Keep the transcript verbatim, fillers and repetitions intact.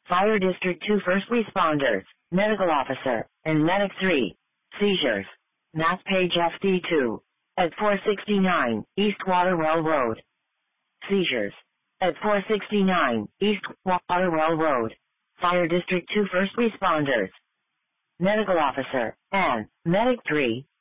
Fire District two first responders, medical officer, and medic three. Seizures. Mass page F D two. At four sixty-nine, East Waterwell Road. Seizures. At four sixty-nine, East Waterwell Road. Fire District two first responders, medical officer, and medic three.